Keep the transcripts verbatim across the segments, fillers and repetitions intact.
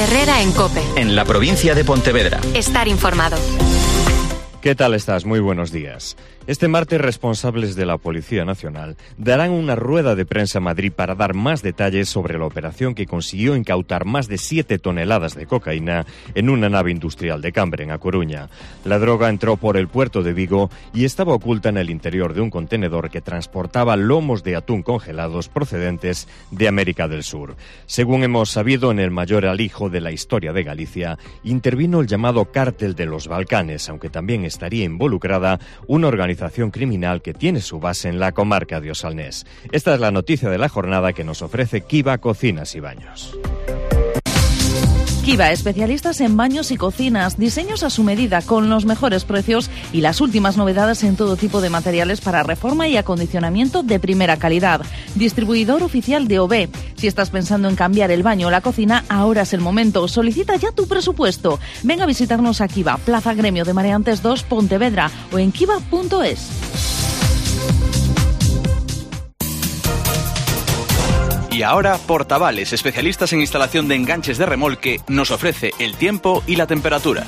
Herrera en COPE. En la provincia de Pontevedra. Estar informado. ¿Qué tal estás? Muy buenos días. Este martes, responsables de la Policía Nacional darán una rueda de prensa a Madrid para dar más detalles sobre la operación que consiguió incautar más de siete toneladas de cocaína en una nave industrial de Cambre, en A Coruña. La droga entró por el puerto de Vigo y estaba oculta en el interior de un contenedor que transportaba lomos de atún congelados procedentes de América del Sur. Según hemos sabido, en el mayor alijo de la historia de Galicia intervino el llamado Cártel de los Balcanes, aunque también estaría involucrada una organización criminal que tiene su base en la comarca de Osalnés. Esta es la noticia de la jornada que nos ofrece Kiva Cocinas y Baños. Kiva, especialistas en baños y cocinas, diseños a su medida con los mejores precios y las últimas novedades en todo tipo de materiales para reforma y acondicionamiento de primera calidad. Distribuidor oficial de O B. Si estás pensando en cambiar el baño o la cocina, ahora es el momento. Solicita ya tu presupuesto. Venga a visitarnos a Kiva, Plaza Gremio de Mareantes dos, Pontevedra, o en kiva punto es. Y ahora, Portavales, especialistas en instalación de enganches de remolque, nos ofrece el tiempo y la temperatura.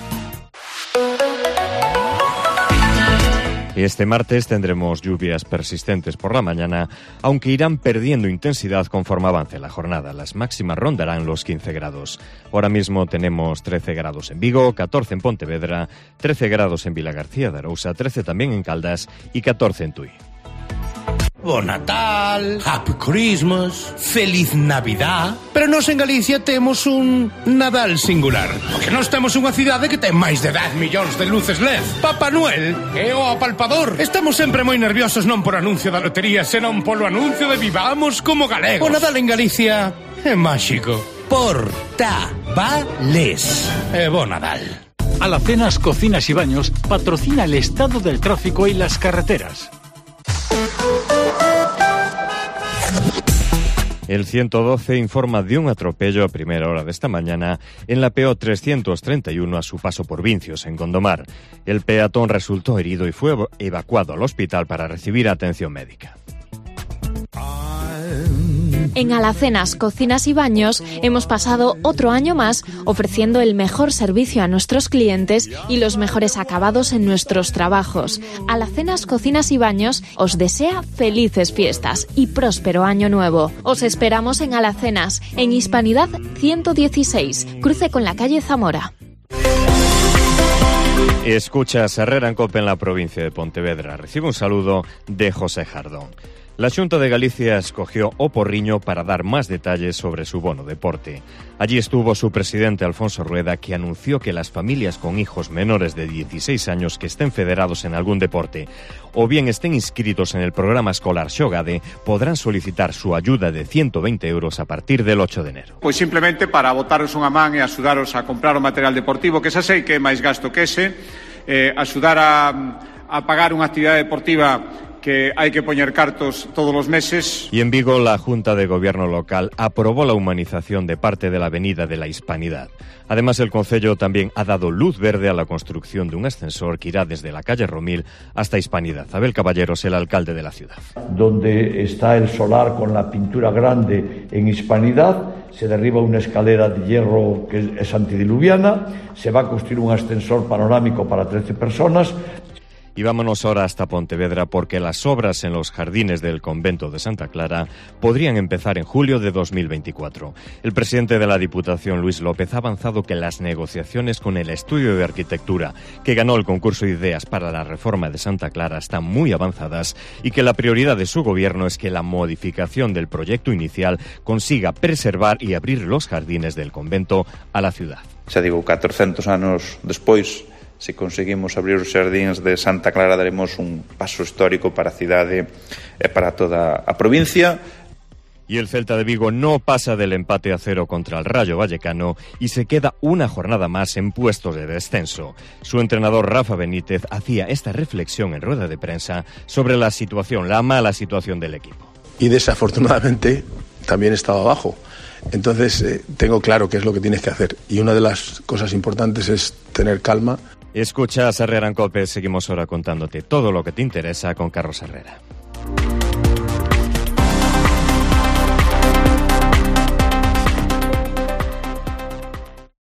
Este martes tendremos lluvias persistentes por la mañana, aunque irán perdiendo intensidad conforme avance la jornada. Las máximas rondarán los quince grados. Ahora mismo tenemos trece grados en Vigo, catorce en Pontevedra, trece grados en Vilagarcía de Arousa, trece también en Caldas y catorce en Tui. Bo Natal, Happy Christmas, Feliz Navidad. Pero nós en Galicia temos un Nadal singular, porque nós temos unha cidade que ten máis de dez millóns de luces L E D. Papá Noel é o apalpador. Estamos sempre moi nerviosos non por anuncio da lotería, senón polo anuncio de vivamos como galegos. O Nadal en Galicia é máxico. Portavales. E bo Nadal. Alacenas Cocinas y Baños patrocina el estado del tráfico y las carreteras. El ciento doce informa de un atropello a primera hora de esta mañana en la P O trescientos treinta y uno a su paso por Vincios, en Gondomar. El peatón resultó herido y fue evacuado al hospital para recibir atención médica. En Alacenas Cocinas y Baños hemos pasado otro año más ofreciendo el mejor servicio a nuestros clientes y los mejores acabados en nuestros trabajos. Alacenas Cocinas y Baños os desea felices fiestas y próspero año nuevo. Os esperamos en Alacenas, en Hispanidad ciento dieciséis, cruce con la calle Zamora. Escuchas Herrera en COPE en la provincia de Pontevedra. Recibe un saludo de José Jardón. La Xunta de Galicia escogió O Porriño para dar más detalles sobre su bono deporte. Allí estuvo su presidente Alfonso Rueda, que anunció que las familias con hijos menores de dieciséis años que estén federados en algún deporte o bien estén inscritos en el programa escolar Xogade podrán solicitar su ayuda de ciento veinte euros a partir del ocho de enero. Pois simplemente para botaros unha man e axudaros a comprar o material deportivo, que xa sei que é máis gasto que ese, eh, axudar a, a pagar unha actividade deportiva que hai que poñer cartos todos os meses. Y en Vigo, la Junta de Gobierno local aprobó la humanización de parte de la Avenida de la Hispanidad. Además, el Concello también ha dado luz verde a la construcción de un ascensor que irá desde la calle Romil hasta Hispanidad. Abel Caballeros, el alcalde de la ciudad. Donde está el solar con la pintura grande en Hispanidad, se derriba una escalera de hierro que es antidiluviana, se va a construir un ascensor panorámico para trece personas. Y vámonos ahora hasta Pontevedra, porque las obras en los jardines del convento de Santa Clara podrían empezar en julio de dos mil veinticuatro. El presidente de la Diputación, Luis López, ha avanzado que las negociaciones con el estudio de arquitectura que ganó el concurso de ideas para la reforma de Santa Clara están muy avanzadas y que la prioridad de su gobierno es que la modificación del proyecto inicial consiga preservar y abrir los jardines del convento a la ciudad. Xa digo, catorcentos anos despois, se conseguimos abrir os xardíns de Santa Clara, daremos un paso histórico para a cidade e para toda a provincia. Y el Celta de Vigo no pasa del empate a cero contra el Rayo Vallecano y se queda una jornada más en puestos de descenso. Su entrenador Rafa Benítez hacía esta reflexión en rueda de prensa sobre la situación, la mala situación del equipo. Y desafortunadamente también estaba abajo. Entonces eh, tengo claro qué es lo que tienes que hacer. Y una de las cosas importantes es tener calma. Escuchas Herrera en COPE, seguimos ahora contándote todo lo que te interesa con Carlos Herrera.